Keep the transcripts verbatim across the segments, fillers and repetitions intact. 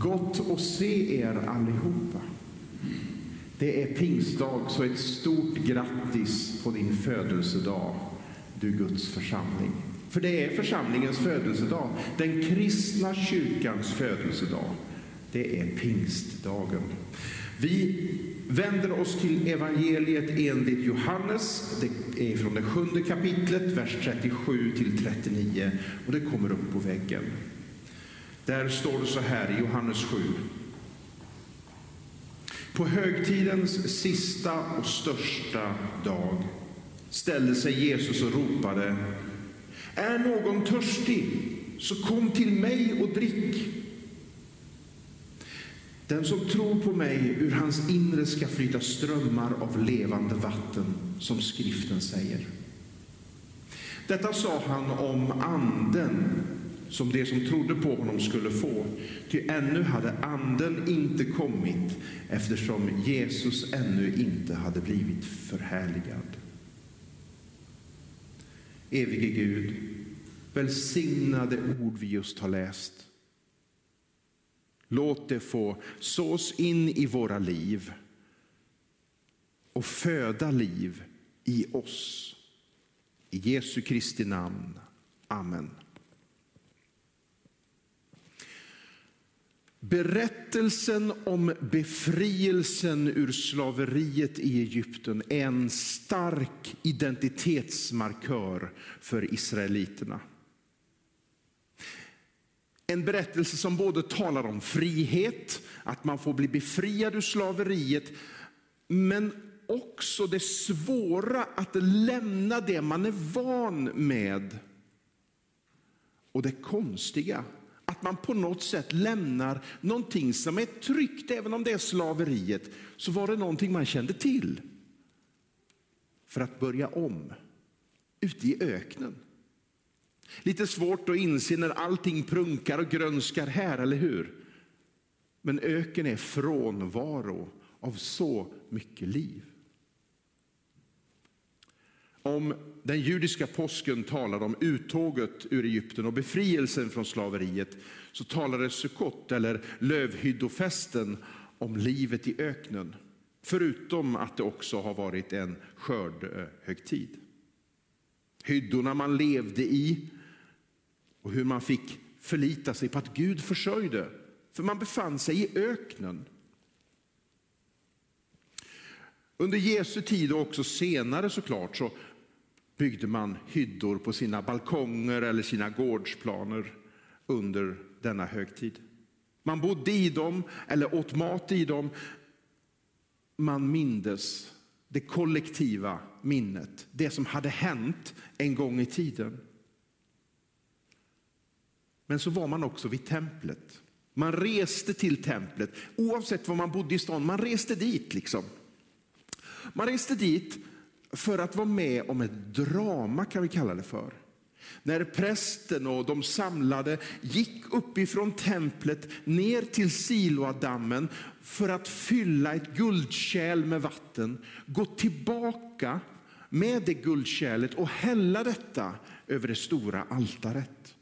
Gott att se er allihopa. Det är pingstdag, så ett stort grattis på din födelsedag, du Guds församling. För det är församlingens födelsedag, den kristna kyrkans födelsedag. Det är pingstdagen. Vi vänder oss till evangeliet enligt Johannes. Det är från det sjunde kapitlet, vers trettiosju till trettionio, och det kommer upp på väggen. Där står det så här i Johannes sju. På högtidens sista och största dag ställde sig Jesus och ropade: är någon törstig, så kom till mig och drick. Den som tror på mig, ur hans inre ska flyta strömmar av levande vatten, som skriften säger. Detta sa han om anden, som det som trodde på honom skulle få. Ty ännu hade anden inte kommit, eftersom Jesus ännu inte hade blivit förhärligad. Evige Gud, välsignade ord vi just har läst. Låt det få sås in i våra liv och föda liv i oss. I Jesu Kristi namn. Amen. Berättelsen om befrielsen ur slaveriet i Egypten är en stark identitetsmarkör för israeliterna. En berättelse som både talar om frihet, att man får bli befriad ur slaveriet, men också det svåra att lämna det man är van med. Och det konstiga, att man på något sätt lämnar någonting som är tryggt, även om det är slaveriet, så var det någonting man kände till. För att börja om, ute i öknen. Lite svårt att inse när allting prunkar och grönskar här, eller hur? Men öken är frånvaro av så mycket liv. Om den judiska påsken talar om uttåget ur Egypten och befrielsen från slaveriet, så talar det Sukkot eller lövhyddofesten om livet i öknen. Förutom att det också har varit en skördhögtid. Hyddorna man levde i och hur man fick förlita sig på att Gud försörjde. För man befann sig i öknen. Under Jesu tid och också senare såklart så byggde man hyddor på sina balkonger eller sina gårdsplaner under denna högtid. Man bodde i dem eller åt mat i dem. Man mindes det kollektiva minnet, det som hade hänt en gång i tiden. Men så var man också vid templet. Man reste till templet, oavsett var man bodde i stan. Man reste dit liksom. Man reste dit för att vara med om ett drama, kan vi kalla det för. När prästen och de samlade gick uppifrån templet ner till Siloadammen för att fylla ett guldkärl med vatten, gå tillbaka med det guldkärlet och hälla detta över det stora altaret.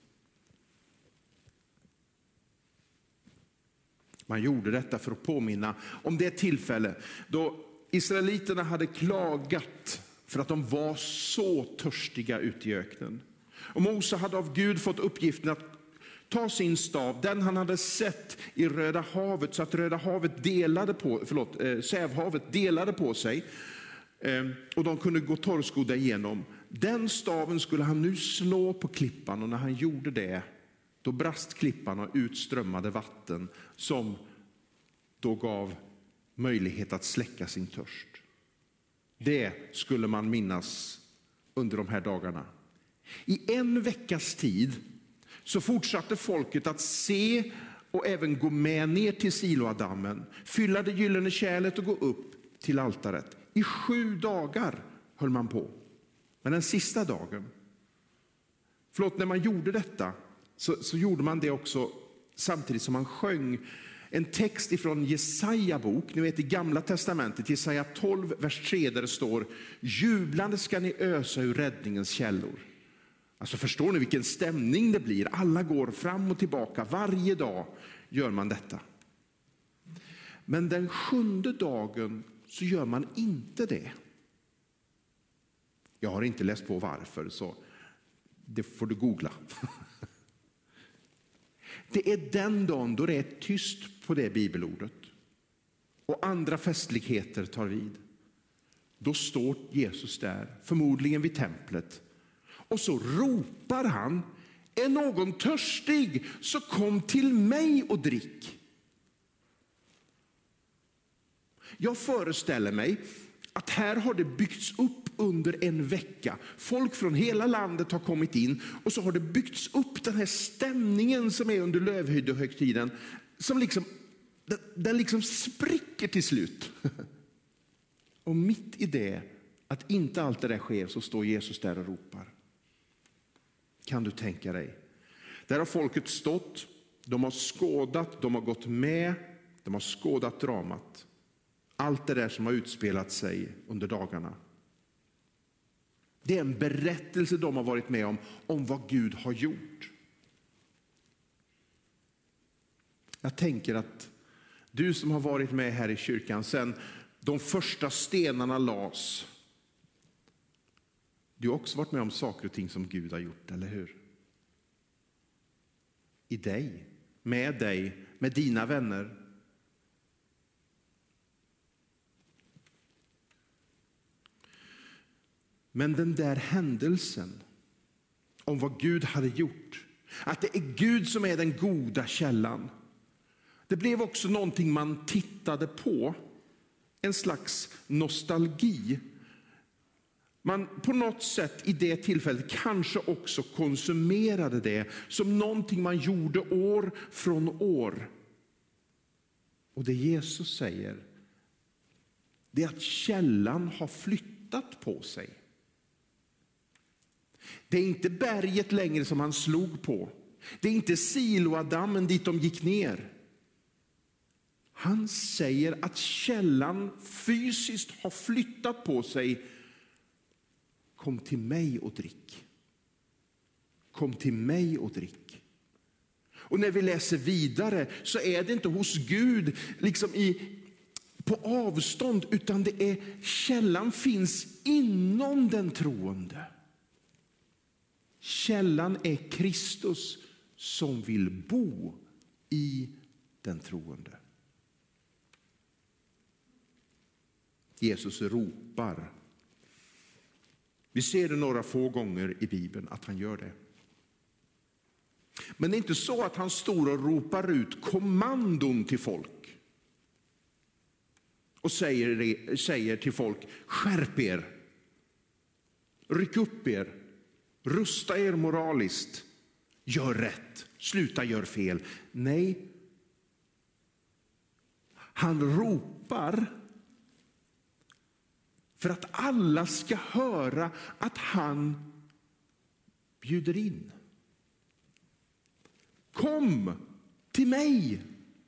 Man gjorde detta för att påminna om det tillfälle då israeliterna hade klagat för att de var så törstiga ute i öknen. Och Mose hade av Gud fått uppgiften att ta sin stav, den han hade sett i Röda havet, så att Röda havet delade på, förlåt, eh, Sävhavet delade på sig eh, och de kunde gå torrskodda igenom. Den staven skulle han nu slå på klippan, och när han gjorde det, då brast klippan och utströmmade vatten som då gav möjlighet att släcka sin törst. Det skulle man minnas under de här dagarna. I en veckas tid så fortsatte folket att se och även gå med ner till Siloadammen, fylla det gyllene kärlet och gå upp till altaret. I sju dagar höll man på. Men den sista dagen, förlåt, när man gjorde detta så, så gjorde man det också samtidigt som man sjöng en text ifrån Jesaja bok, ni vet i Gamla testamentet, Jesaja tolv, vers tre, där det står: jublande ska ni ösa ur räddningens källor. Alltså förstår ni vilken stämning det blir? Alla går fram och tillbaka, varje dag gör man detta. Men den sjunde dagen så gör man inte det. Jag har inte läst på varför, så det får du googla. Det är den dagen då det är tyst på det bibelordet och andra festligheter tar vid. Då står Jesus där, förmodligen vid templet, och så ropar han: är någon törstig, så kom till mig och drick. Jag föreställer mig att här har det byggts upp under en vecka. Folk från hela landet har kommit in och så har det byggts upp den här stämningen som är under lövhyddohögtiden, som liksom, den, den liksom spricker till slut. Och mitt i det, att inte allt det där sker, så står Jesus där och ropar. Kan du tänka dig? Där har folket stått, de har skådat, de har gått med, de har skådat dramat. Allt det där som har utspelat sig under dagarna. Det är en berättelse de har varit med om, om vad Gud har gjort. Jag tänker att du som har varit med här i kyrkan sedan de första stenarna lades, du har också varit med om saker och ting som Gud har gjort, eller hur? I dig, med dig, med dina vänner. Men den där händelsen om vad Gud hade gjort, att det är Gud som är den goda källan, det blev också någonting man tittade på, en slags nostalgi. Man på något sätt i det tillfället kanske också konsumerade det som någonting man gjorde år från år. Och det Jesus säger, det är att källan har flyttat på sig. Det är inte berget längre som han slog på. Det är inte Siloadammen dit de gick ner. Han säger att källan fysiskt har flyttat på sig. Kom till mig och drick. Kom till mig och drick. Och när vi läser vidare så är det inte hos Gud liksom i, på avstånd, utan det är källan finns inom den troende. Källan är Kristus som vill bo i den troende. Jesus ropar. Vi ser det några få gånger i Bibeln att han gör det. Men det är inte så att han står och ropar ut kommandon till folk. Och säger, säger till folk: skärp er. Ryck upp er. Rusta er moraliskt. Gör rätt. Sluta gör fel. Nej. Han ropar för att alla ska höra att han bjuder in. Kom till mig.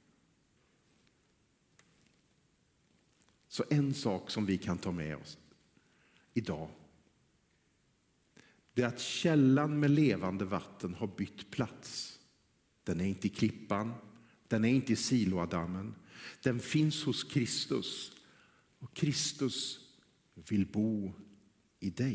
Så en sak som vi kan ta med oss idag, det är att källan med levande vatten har bytt plats. Den är inte i klippan, den är inte i Siloadammen. Den finns hos Kristus. Och Kristus vill bo i dig.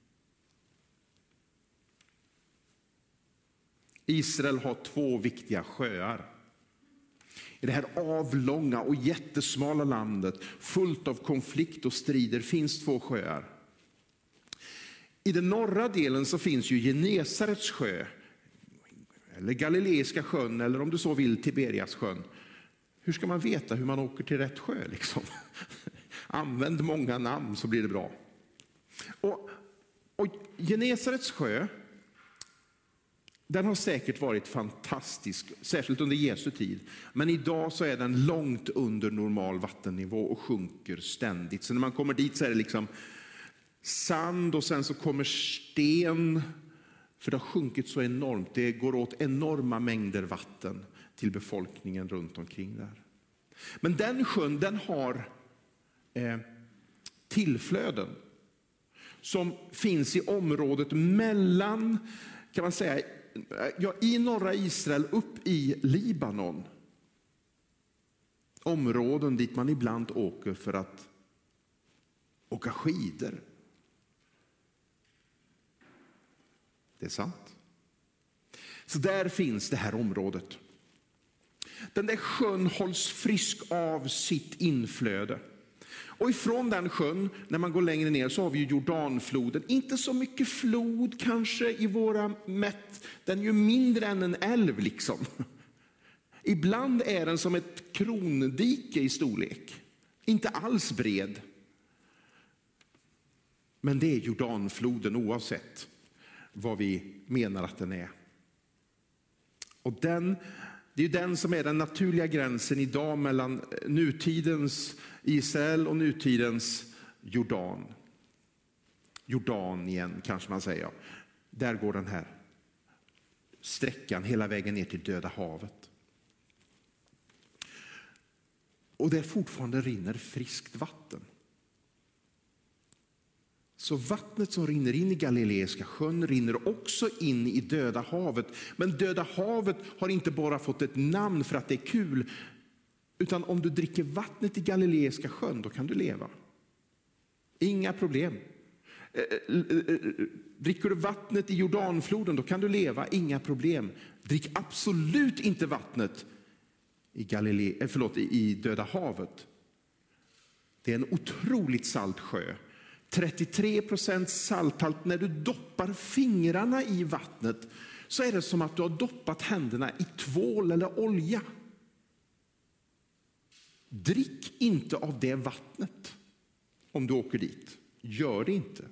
Israel har två viktiga sjöar. I det här avlånga och jättesmala landet, fullt av konflikt och strider, finns två sjöar. I den norra delen så finns ju Genesarets sjö, eller Galileiska sjön, eller om du så vill Tiberias sjön. Hur ska man veta hur man åker till rätt sjö liksom? Använd många namn så blir det bra. Och, och Genesarets sjö, den har säkert varit fantastisk, särskilt under Jesu tid. Men idag så är den långt under normal vattennivå och sjunker ständigt. Så när man kommer dit så är det liksom sand och sen så kommer sten. För det har sjunkit så enormt. Det går åt enorma mängder vatten till befolkningen runt omkring där. Men den sjön, den har eh, tillflöden som finns i området mellan, kan man säga, ja, i norra Israel upp i Libanon. områden dit man ibland åker för att åka skidor. Det är sant. Så där finns det här området. Den där sjön hålls frisk av sitt inflöde. Och ifrån den sjön, när man går längre ner, så har vi ju Jordanfloden. Inte så mycket flod kanske i våra mätt. Den är ju mindre än en älv liksom. Ibland är den som ett krondike i storlek. Inte alls bred. Men det är Jordanfloden oavsett vad vi menar att den är. Och den, det är ju den som är den naturliga gränsen idag mellan nutidens Israel och nutidens Jordan. Jordanien kanske man säger. Där går den här sträckan hela vägen ner till Döda havet. Och där fortfarande rinner friskt vatten. Så vattnet som rinner in i Galileiska sjön rinner också in i Döda havet. Men Döda havet har inte bara fått ett namn för att det är kul. Utan om du dricker vattnet i Galileiska sjön, då kan du leva. Inga problem. Dricker du vattnet i Jordanfloden, då kan du leva. Inga problem. Drick absolut inte vattnet i, Galile- förlåt, i Döda havet. Det är en otroligt salt sjö. trettiotre procent salthalt. När du doppar fingrarna i vattnet så är det som att du har doppat händerna i tvål eller olja. Drick inte av det vattnet om du åker dit. Gör det inte.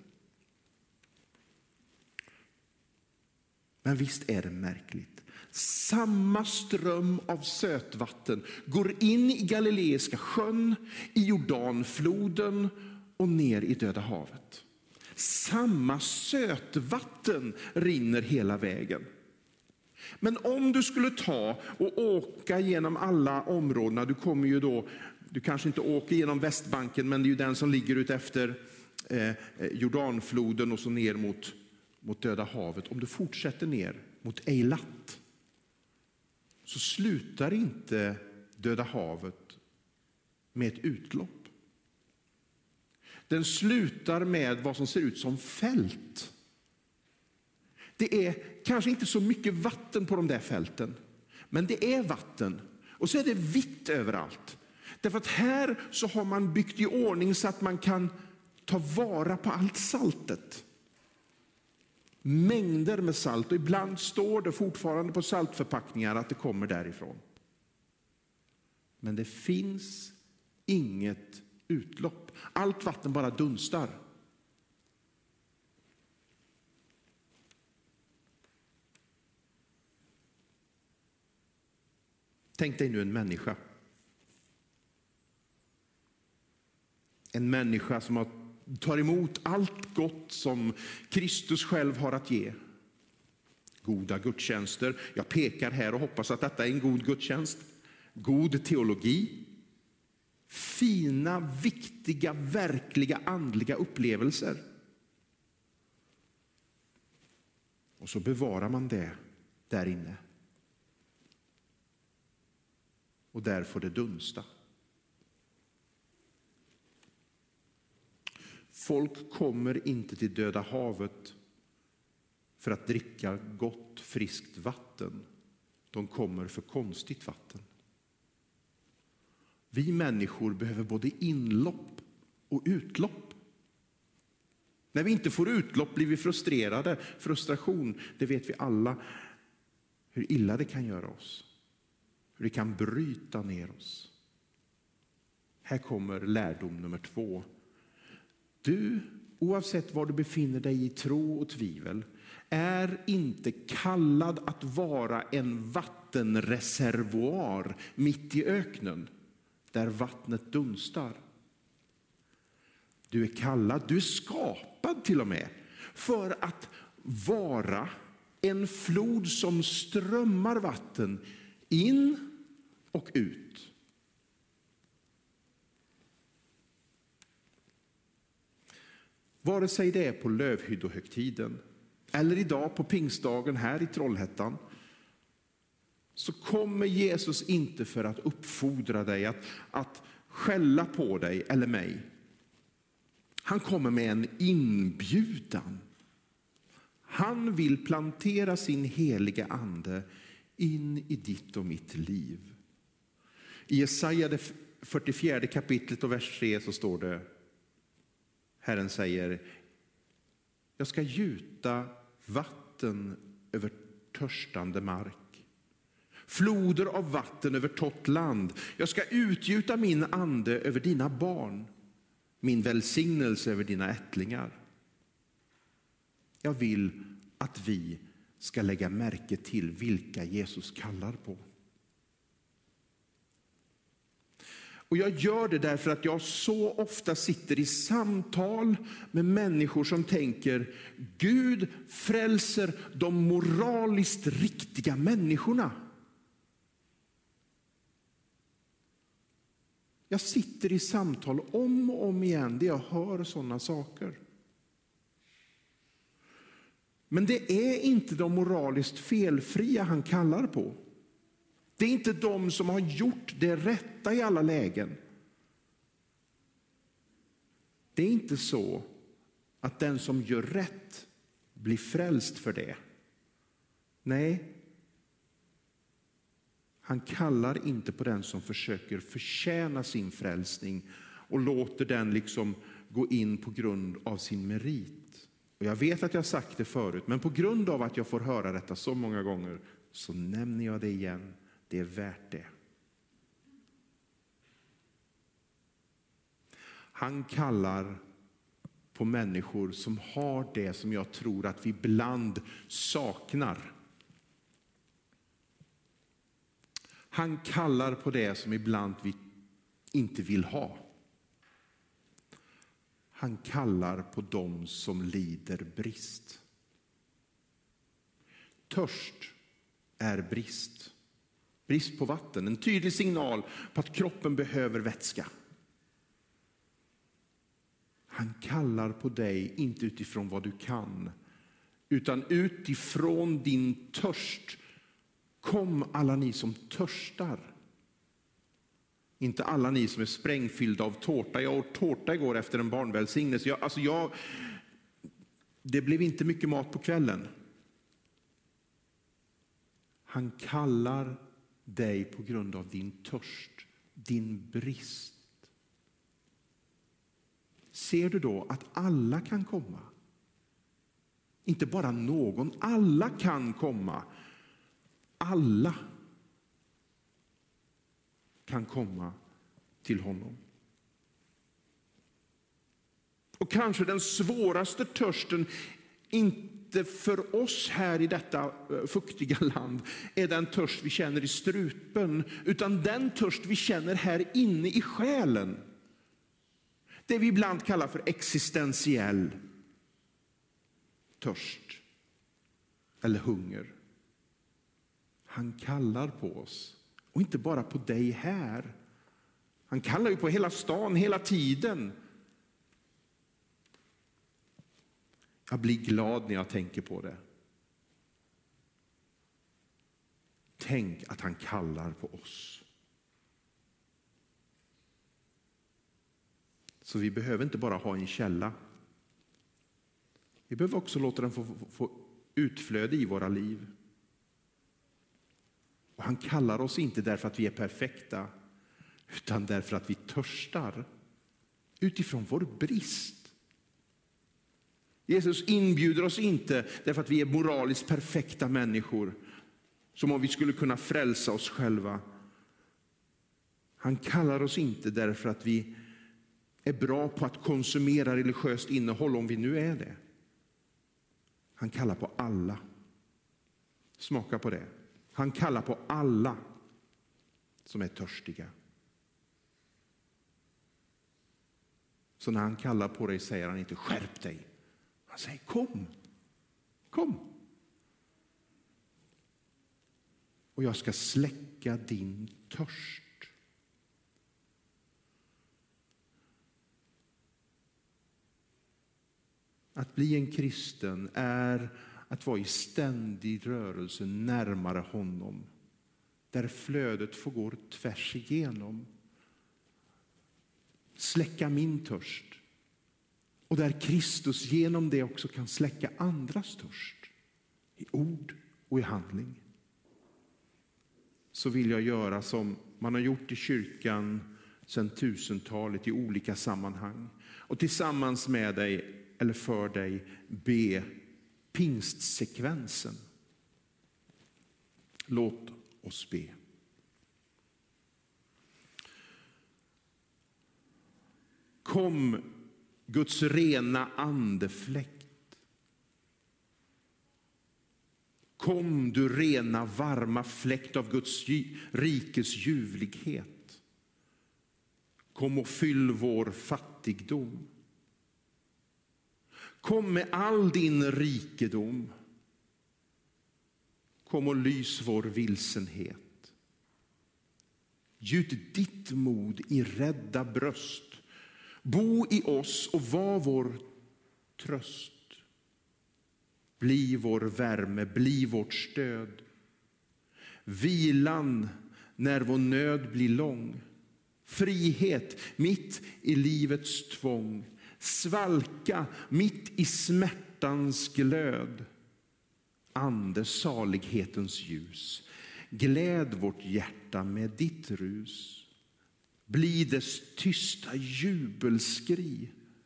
Men visst är det märkligt. Samma ström av sötvatten går in i Galileiska sjön, i Jordanfloden och ner i Döda havet. Samma sötvatten rinner hela vägen. Men om du skulle ta och åka genom alla områdena, du kommer ju då, du kanske inte åker genom Västbanken, men det är ju den som ligger ut efter eh, Jordanfloden och så ner mot, mot Döda havet. Om du fortsätter ner mot Eilat så slutar inte Döda havet med ett utlopp. Den slutar med vad som ser ut som fält. Det är kanske inte så mycket vatten på de där fälten, men det är vatten. Och så är det vitt överallt. Därför att här så har man byggt i ordning så att man kan ta vara på allt saltet. Mängder med salt, och ibland står det fortfarande på saltförpackningar att det kommer därifrån. Men det finns inget utlopp. Allt vatten bara dunstar. Tänk dig nu en människa. En människa som har, tar emot allt gott som Kristus själv har att ge. Goda gudstjänster. Jag pekar här och hoppas att detta är en god gudstjänst. God teologi. Fina, viktiga, verkliga andliga upplevelser. Och så bevarar man det där inne. Och där får det dunsta. Folk kommer inte till Döda havet för att dricka gott, friskt vatten. De kommer för konstigt vatten. Vi människor behöver både inlopp och utlopp. När vi inte får utlopp blir vi frustrerade. Frustration, det vet vi alla hur illa det kan göra oss. Hur det kan bryta ner oss. Här kommer lärdom nummer två. Du, oavsett var du befinner dig i tro och tvivel, är inte kallad att vara en vattenreservoar mitt i öknen där vattnet dunstar. Du är kallad, du är skapad till och med för att vara en flod som strömmar vatten in och ut. Vare sig det är på lövhyddohögtiden eller idag på pingstdagen här i Trollhättan, så kommer Jesus inte för att uppfordra dig, att, att skälla på dig eller mig. Han kommer med en inbjudan. Han vill plantera sin heliga ande in i ditt och mitt liv. I Jesaja det fyrtiofjärde kapitlet och vers tre så står det, Herren säger, jag ska gjuta vatten över törstande mark. Floder av vatten över torrt land. Jag ska utgjuta min ande över dina barn. Min välsignelse över dina ättlingar. Jag vill att vi ska lägga märke till vilka Jesus kallar på. Och jag gör det därför att jag så ofta sitter i samtal med människor som tänker, Gud frälser de moraliskt riktiga människorna. Jag sitter i samtal om och om igen där jag hör sådana saker. Men det är inte de moraliskt felfria han kallar på. Det är inte de som har gjort det rätta i alla lägen. Det är inte så att den som gör rätt blir frälst för det. Nej. Han kallar inte på den som försöker förtjäna sin frälsning och låter den liksom gå in på grund av sin merit. Och jag vet att jag har sagt det förut, men på grund av att jag får höra detta så många gånger så nämner jag det igen. Det är värt det. Han kallar på människor som har det som jag tror att vi ibland saknar. Han kallar på det som ibland vi inte vill ha. Han kallar på dem som lider brist. Törst är brist. Brist på vatten, en tydlig signal på att kroppen behöver vätska. Han kallar på dig inte utifrån vad du kan, utan utifrån din törst. Kom alla ni som törstar. Inte alla ni som är sprängfyllda av tårta. Jag åt tårta igår efter en barnvälsignelse. Jag, alltså jag, det blev inte mycket mat på kvällen. Han kallar dig på grund av din törst, din brist. Ser du då att alla kan komma? Inte bara någon, alla kan komma. Alla kan komma till honom. Och kanske den svåraste törsten, inte för oss här i detta fuktiga land, är den törst vi känner i strupen, utan den törst vi känner här inne i själen. Det vi ibland kallar för existentiell törst eller hunger. Han kallar på oss, och inte bara på dig här. Han kallar ju på hela stan, hela tiden. Jag blir glad när jag tänker på det. Tänk att han kallar på oss. Så vi behöver inte bara ha en källa. Vi behöver också låta den få, få utflöde i våra liv. Och han kallar oss inte därför att vi är perfekta, utan därför att vi törstar utifrån vår brist. Jesus inbjuder oss inte därför att vi är moraliskt perfekta människor, som om vi skulle kunna frälsa oss själva. Han kallar oss inte därför att vi är bra på att konsumera religiöst innehåll, om vi nu är det. Han kallar på alla. Smaka på det. Han kallar på alla som är törstiga. Så när han kallar på dig säger han inte skärp dig. Han säger kom, kom. Och jag ska släcka din törst. Att bli en kristen är att vara i ständig rörelse närmare honom. där flödet får gå tvärs igenom. Släcka min törst. Och där Kristus genom det också kan släcka andras törst. I ord och i handling. Så vill jag göra som man har gjort i kyrkan sedan tusentalet i olika sammanhang. Och tillsammans med dig eller för dig be pingstsekvensen. Låt oss be. Kom Guds rena andefläkt. Kom du rena varma fläkt av Guds rikes ljuvlighet. Kom och fyll vår fattigdom. Kom med all din rikedom. Kom och lys vår vilsenhet. Gjut ditt mod i rädda bröst. Bo i oss och var vår tröst. Bli vår värme, bli vårt stöd. Vilan när vår nöd blir lång. Frihet mitt i livets tvång. Svalka mitt i smärtans glöd. Ande salighetens ljus. Gläd vårt hjärta med ditt rus. Bli dess tysta jubelskri.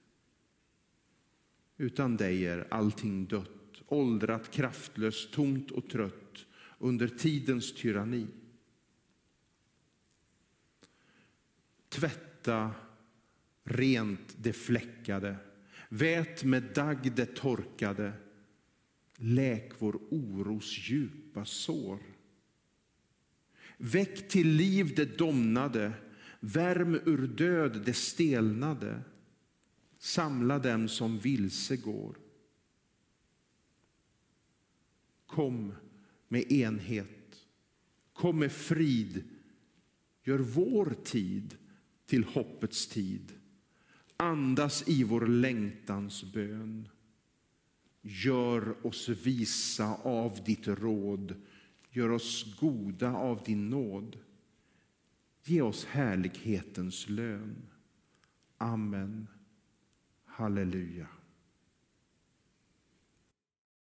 Utan dig är allting dött. Åldrat, kraftlöst, tomt och trött. Under tidens tyranni. Tvätta rent det fläckade. Vät med dagg det torkade. Läk vår oros djupa sår. Väck till liv det domnade. Värm ur död det stelnade. Samla dem som vilse går. Kom med enhet. Kom med frid. Gör vår tid till hoppets tid. Andas i vår längtans bön. Gör oss visa av ditt råd. Gör oss goda av din nåd. Ge oss härlighetens lön. Amen. Halleluja.